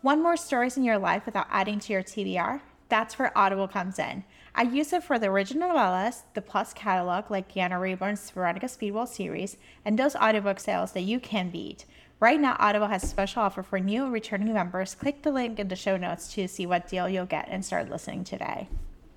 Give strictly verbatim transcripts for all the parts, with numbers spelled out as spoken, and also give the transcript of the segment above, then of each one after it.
Want more stories in your life without adding to your T B R? That's where Audible comes in. I use it for the original novellas, the Plus catalog like Deanna Rayburn's Veronica Speedwell series, and those audiobook sales that you can beat. Right now, Audible has a special offer for new and returning members. Click the link in the show notes to see what deal you'll get and start listening today.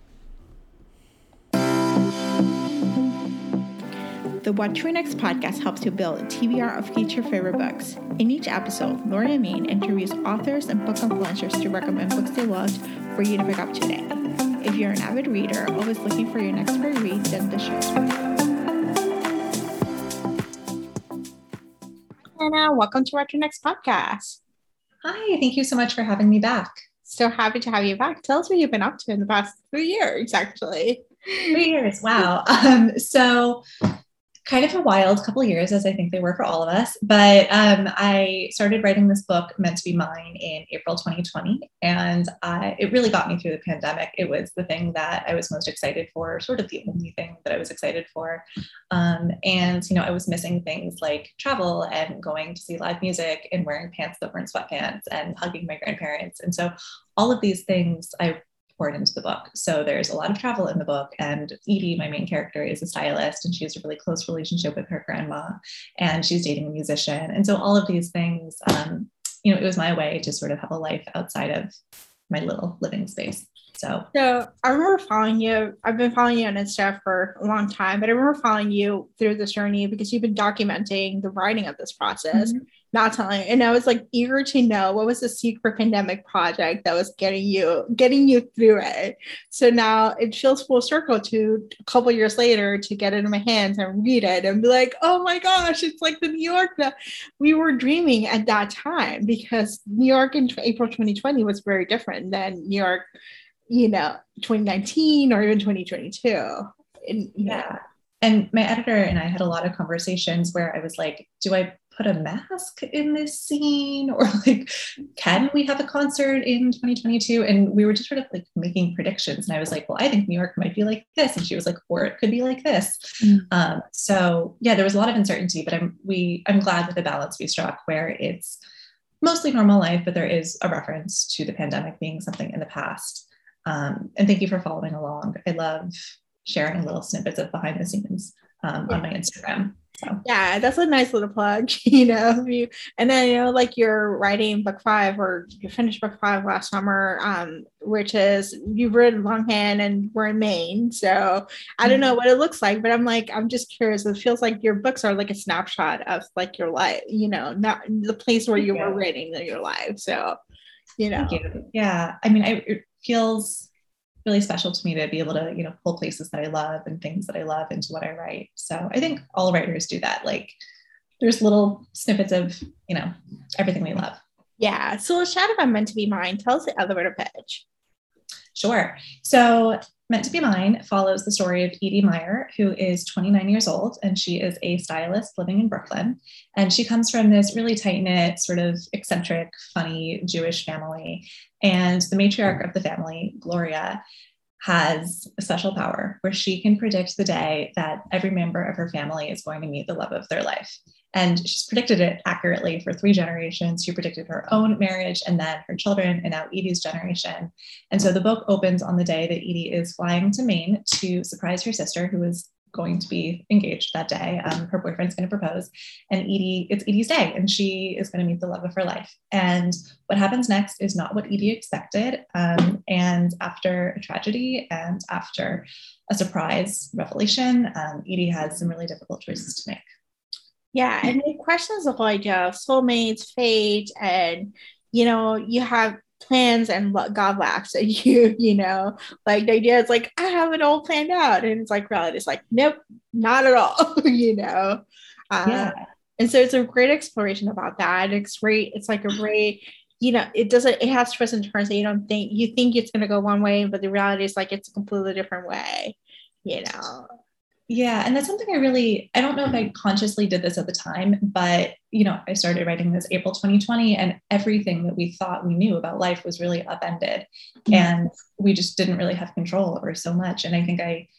The What to Read Next podcast helps you build a T B R of each your favorite books. In each episode, Lori and Maine interviews authors and book influencers to recommend books they loved for you to pick up today. If you're an avid reader, always looking for your next great read, then the show's for you. Anna, welcome to What to Read Next podcast. Hi, thank you so much for having me back. So happy to have you back. Tell us what you've been up to in the past three years, actually. Three years, wow. Um, so kind of a wild couple of years, as I think they were for all of us. But um, I started writing this book, Meant to Be Mine, in April twenty twenty. And I, it really got me through the pandemic. It was the thing that I was most excited for, sort of the only thing that I was excited for. Um, and, you know, I was missing things like travel and going to see live music and wearing pants that weren't sweatpants and hugging my grandparents. And so all of these things I poured into the book. So there's a lot of travel in the book, and Edie, my main character, is a stylist, and she has a really close relationship with her grandma, and she's dating a musician. And so all of these things, um, you know, it was my way to sort of have a life outside of my little living space. So, so I remember following you. I've been following you on Insta for a long time, but I remember following you through this journey because you've been documenting the writing of this process, mm-hmm. not telling. And I was like eager to know what was the secret pandemic project that was getting you, getting you through it. So now it feels full circle to a couple years later to get it in my hands and read it and be like, oh my gosh, it's like the New York that we were dreaming at that time, because New York in April twenty twenty was very different than New York, you know, twenty nineteen or even twenty twenty-two. And, yeah. Know. And my editor and I had a lot of conversations where I was like, do I put a mask in this scene? Or like, can we have a concert in twenty twenty-two? And we were just sort of like making predictions. And I was like, well, I think New York might be like this. And she was like, or it could be like this. Mm-hmm. Um, so yeah, there was a lot of uncertainty, but I'm, we, I'm glad with the balance we struck where it's mostly normal life, but there is a reference to the pandemic being something in the past. Um, and thank you for following along. I love sharing little snippets of behind the scenes um, yeah. on my Instagram. So. Yeah, that's a nice little plug, you know. You, and then, you know, like you're writing book five, or you finished book five last summer, um, which is you've written longhand and we're in Maine. So I don't know what it looks like, but I'm like, I'm just curious. It feels like your books are like a snapshot of like your life, you know, not the place where you were writing your life. So, you know. Thank you. Yeah. I mean, I, it feels really special to me to be able to, you know, pull places that I love and things that I love into what I write. So I think all writers do that. Like there's little snippets of, you know, everything we love. Yeah. So let's chat about Meant to Be Mine. Tell us the elevator pitch. Sure. So Meant to Be Mine follows the story of Edie Meyer, who is twenty-nine years old, and she is a stylist living in Brooklyn. And she comes from this really tight-knit, sort of eccentric, funny Jewish family. And the matriarch of the family, Gloria, has a special power where she can predict the day that every member of her family is going to meet the love of their life. And she's predicted it accurately for three generations. She predicted her own marriage and then her children and now Edie's generation. And so the book opens on the day that Edie is flying to Maine to surprise her sister, who is going to be engaged that day. Um, her boyfriend's going to propose, and Edie, it's Edie's day, and she is going to meet the love of her life. And what happens next is not what Edie expected. Um, and after a tragedy and after a surprise revelation, um, Edie has some really difficult choices to make. Yeah, and it questions the whole idea of soulmates, fate, and, you know, you have plans and God laughs at you, you know, like the idea is like, I have it all planned out. And it's like, reality is like, nope, not at all, you know? Uh, yeah. And so it's a great exploration about that. It's great. It's like a great, you know, it doesn't, it has twists and turns that you don't think, you think it's going to go one way, but the reality is like, it's a completely different way, you know? Yeah. And that's something I really, I don't know if I consciously did this at the time, but, you know, I started writing this April twenty twenty, and everything that we thought we knew about life was really upended. Mm-hmm. And we just didn't really have control over so much. And I think I,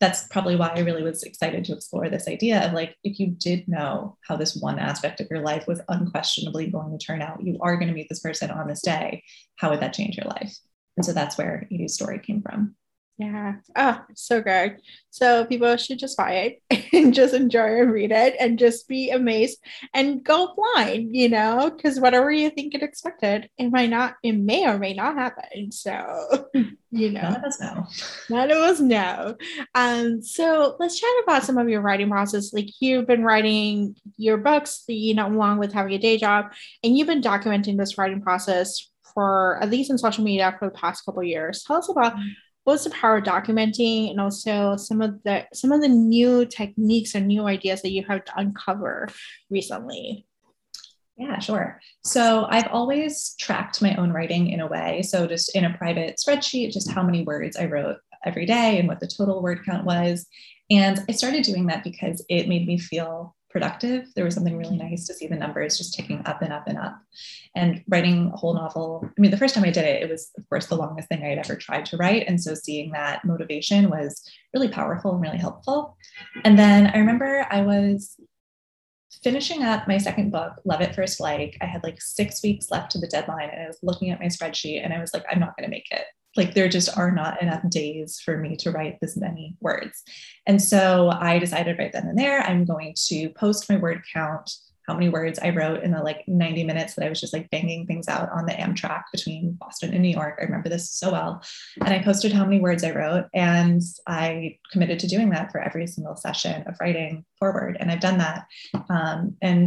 that's probably why I really was excited to explore this idea of like, if you did know how this one aspect of your life was unquestionably going to turn out, you are going to meet this person on this day, how would that change your life? And so that's where Edie's story came from. Yeah. Oh, so good. So people should just buy it and just enjoy and read it and just be amazed and go blind, you know, because whatever you think it expected, it might not, it may or may not happen. So, you know, none of us know. None of us know. Um, so let's chat about some of your writing process. Like you've been writing your books, you know, along with having a day job, and you've been documenting this writing process for at least in social media for the past couple of years. Tell us about what's the power of documenting, and also some of the some of the new techniques and new ideas that you have to uncover recently. Yeah, sure. So I've always tracked my own writing in a way. So just in a private spreadsheet, just how many words I wrote every day and what the total word count was. And I started doing that because it made me feel productive. There was something really nice to see the numbers just ticking up and up and up. And writing a whole novel, I mean, the first time I did it, it was, of course, the longest thing I had ever tried to write. And so seeing that motivation was really powerful and really helpful. And then I remember I was finishing up my second book, Love at First Like. I had like six weeks left to the deadline, and I was looking at my spreadsheet and I was like, I'm not going to make it. Like there just are not enough days for me to write this many words. And so I decided right then and there, I'm going to post my word count, how many words I wrote in the like ninety minutes that I was just like banging things out on the Amtrak between Boston and New York. I remember this so well. And I posted how many words I wrote, and I committed to doing that for every single session of writing forward. And I've done that. Um, and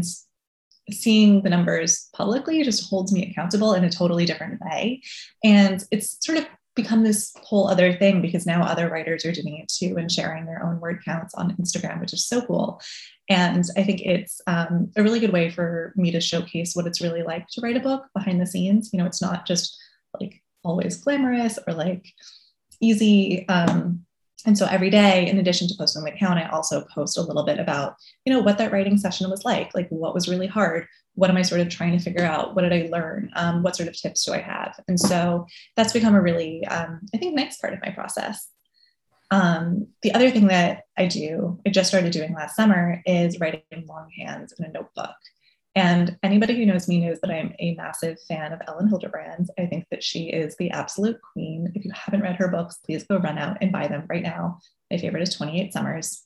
seeing the numbers publicly just holds me accountable in a totally different way. And it's sort of become this whole other thing because now other writers are doing it too and sharing their own word counts on Instagram, which is so cool. And I think it's um, a really good way for me to showcase what it's really like to write a book behind the scenes. You know, it's not just like always glamorous or like easy. Um, and so every day, in addition to posting my account, I also post a little bit about, you know, what that writing session was like, like what was really hard. What am I sort of trying to figure out? What did I learn? Um, what sort of tips do I have? And so that's become a really, um, I think, nice part of my process. Um, the other thing that I do, I just started doing last summer, is writing longhand in a notebook. And anybody who knows me knows that I'm a massive fan of Ellen Hilderbrand. I think that she is the absolute queen. If you haven't read her books, please go run out and buy them right now. My favorite is twenty-eight Summers.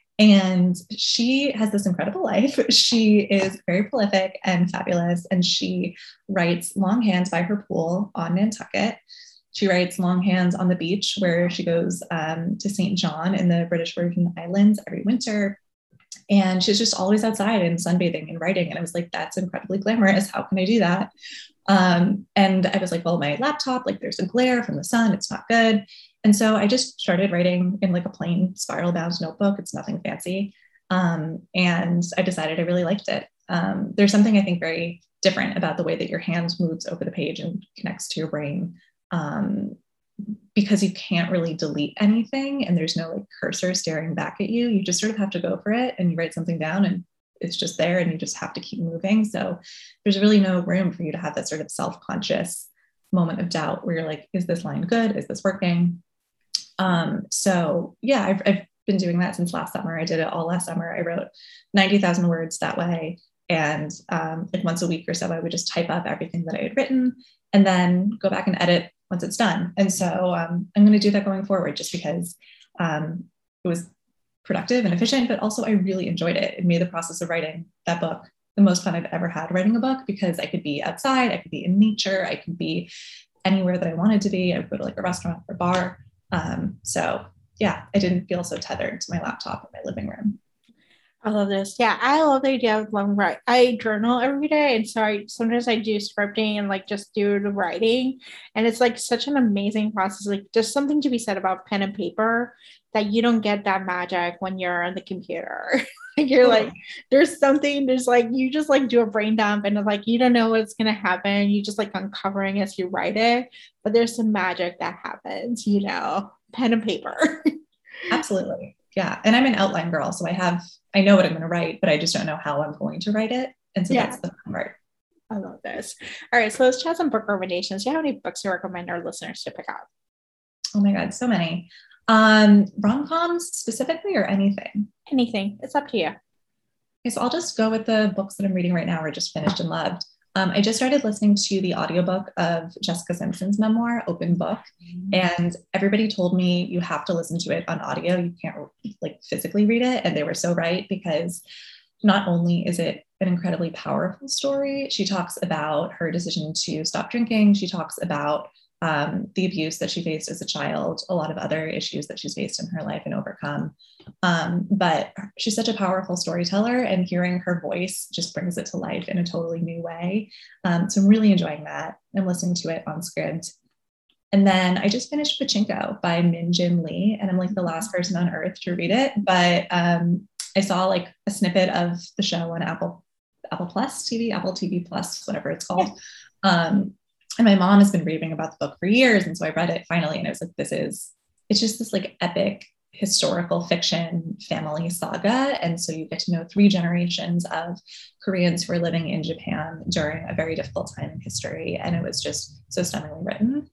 And she has this incredible life. She is very prolific and fabulous. And she writes longhand by her pool on Nantucket. She writes longhand on the beach where she goes um, to Saint John in the British Virgin Islands every winter. And she's just always outside and sunbathing and writing. And I was like, that's incredibly glamorous. How can I do that? Um, and I was like, well, my laptop, like there's a glare from the sun. It's not good. And so I just started writing in like a plain spiral bound notebook. It's nothing fancy. Um, and I decided I really liked it. Um, there's something I think very different about the way that your hand moves over the page and connects to your brain. Um, because you can't really delete anything and there's no like cursor staring back at you. You just sort of have to go for it and you write something down and it's just there and you just have to keep moving. So there's really no room for you to have that sort of self-conscious moment of doubt where you're like, is this line good? Is this working? Um, so yeah, I've, I've been doing that since last summer. I did it all last summer. I wrote ninety thousand words that way. And um, like once a week or so, I would just type up everything that I had written and then go back and edit once it's done. And so um, I'm going to do that going forward just because um, it was productive and efficient, but also I really enjoyed it. It made the process of writing that book the most fun I've ever had writing a book because I could be outside, I could be in nature, I could be anywhere that I wanted to be. I would go to like a restaurant or bar. Um, so yeah, I didn't feel so tethered to my laptop in my living room. I love this. Yeah, I love the idea of long write. I journal every day, and so I sometimes I do scripting and like just do the writing, and it's like such an amazing process. Like just something to be said about pen and paper that you don't get that magic when you're on the computer. Like you're like, there's something, there's like you just like do a brain dump, and it's like you don't know what's gonna happen. You just like uncovering as you write it, but there's some magic that happens, you know, pen and paper. Absolutely. Yeah. And I'm an outline girl. So I have, I know what I'm going to write, but I just don't know how I'm going to write it. And so yeah. That's the fun part. I love this. All right. So let's chat some book recommendations. Do you have any books you recommend our listeners to pick up? Oh my God. So many. Um, rom-coms specifically or anything? Anything. It's up to you. Okay, so I'll just go with the books that I'm reading right now or just finished and loved. Um, I just started listening to the audiobook of Jessica Simpson's memoir, Open Book. And everybody told me you have to listen to it on audio. You can't like physically read it. And they were so right, because not only is it an incredibly powerful story, she talks about her decision to stop drinking. She talks about um, the abuse that she faced as a child, a lot of other issues that she's faced in her life and overcome. Um, but she's such a powerful storyteller, and hearing her voice just brings it to life in a totally new way. Um, so I'm really enjoying that. I'm listening to it on Scribd. And then I just finished Pachinko by Min Jin Lee, and I'm like the last person on earth to read it. But um, I saw like a snippet of the show on Apple Apple Plus T V, Apple T V Plus, whatever it's called. Um, and my mom has been raving about the book for years. And so I read it finally, and I was like, this is, it's just this like epic historical fiction family saga. And so you get to know three generations of Koreans who are living in Japan during a very difficult time in history. And it was just so stunningly written.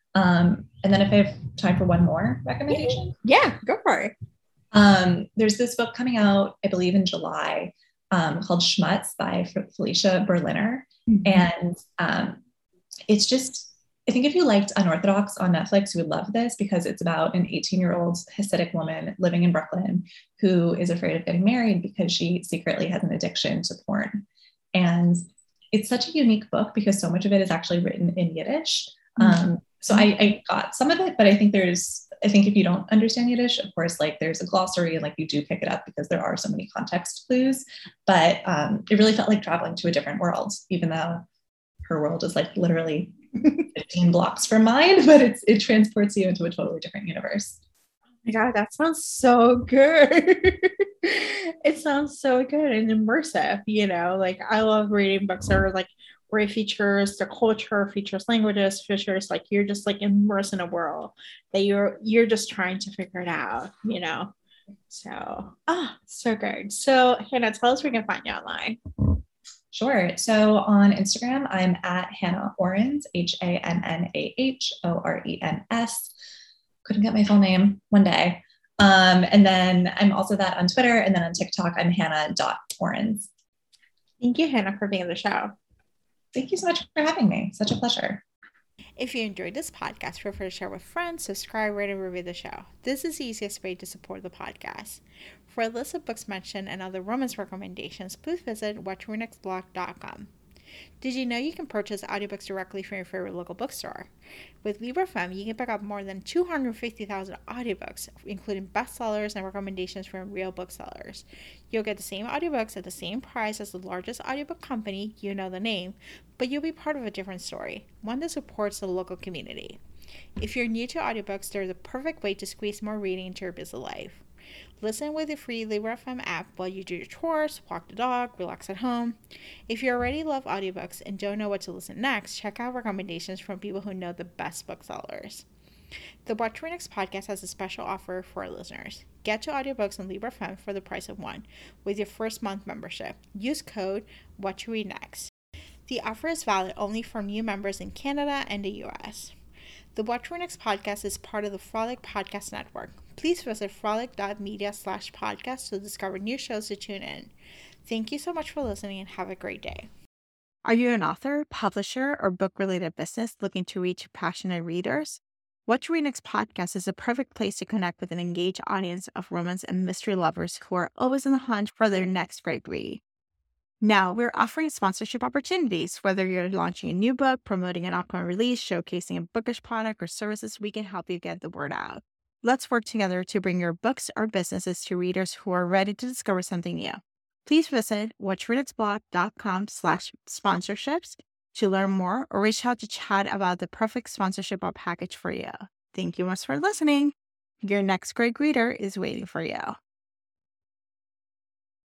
Um, and then if I have time for one more recommendation. Yeah, go for it. Um, there's this book coming out, I believe in July, um, called Schmutz by Felicia Berliner. Mm-hmm. And um, it's just, I think if you liked Unorthodox on Netflix, you would love this, because it's about an eighteen-year-old Hasidic woman living in Brooklyn who is afraid of getting married because she secretly has an addiction to porn. And it's such a unique book because so much of it is actually written in Yiddish. Mm-hmm. Um, so I, I got some of it, but I think there's, I think if you don't understand Yiddish, of course, like there's a glossary and like you do pick it up because there are so many context clues, but um, it really felt like traveling to a different world, even though her world is like literally fifteen blocks from mine, but it's, it transports you into a totally different universe. Oh my God, that sounds so good. It sounds so good and immersive, you know, like I love reading books that are like, where it features the culture, features languages, features like you're just like immersed in a world that you're you're just trying to figure it out, you know. So, ah, so good. So, Hannah, tell us where we can find you online. Sure. So on Instagram, I'm at Hannah Orens, H A N N A H O R E N S. Couldn't get my full name one day. Um, and then I'm also that on Twitter, and then on TikTok, I'm Hannah dot Orens. Thank you, Hannah, for being on the show. Thank you so much for having me. Such a pleasure. If you enjoyed this podcast, feel free to share with friends, subscribe, rate, and review the show. This is the easiest way to support the podcast. For a list of books mentioned and other romance recommendations, please visit watch read next blog dot com. Did you know you can purchase audiobooks directly from your favorite local bookstore? With LibraFem, you can pick up more than two hundred fifty thousand audiobooks, including bestsellers and recommendations from real booksellers. You'll get the same audiobooks at the same price as the largest audiobook company, you know the name, but you'll be part of a different story, one that supports the local community. If you're new to audiobooks, they're the perfect way to squeeze more reading into your busy life. Listen with the free LibraFem app while you do your chores, walk the dog, relax at home. If you already love audiobooks and don't know what to listen next, check out recommendations from people who know the best booksellers. The Watch Read Next podcast has a special offer for our listeners. Get two audiobooks on LibraFem for the price of one with your first month membership. Use code WatchReadNext. The offer is valid only for new members in Canada and the U S. The Watch Read Next podcast is part of the Frolic Podcast Network. Please visit frolic dot media slash podcast to discover new shows to tune in. Thank you so much for listening and have a great day. Are you an author, publisher, or book-related business looking to reach passionate readers? Watch Read Next podcast is a perfect place to connect with an engaged audience of romance and mystery lovers who are always on the hunt for their next great read. Now, we're offering sponsorship opportunities. Whether you're launching a new book, promoting an upcoming release, showcasing a bookish product or services, we can help you get the word out. Let's work together to bring your books or businesses to readers who are ready to discover something new. Please visit watch read next blog dot com slash sponsorships to learn more or reach out to chat about the perfect sponsorship or package for you. Thank you much for listening. Your next great reader is waiting for you.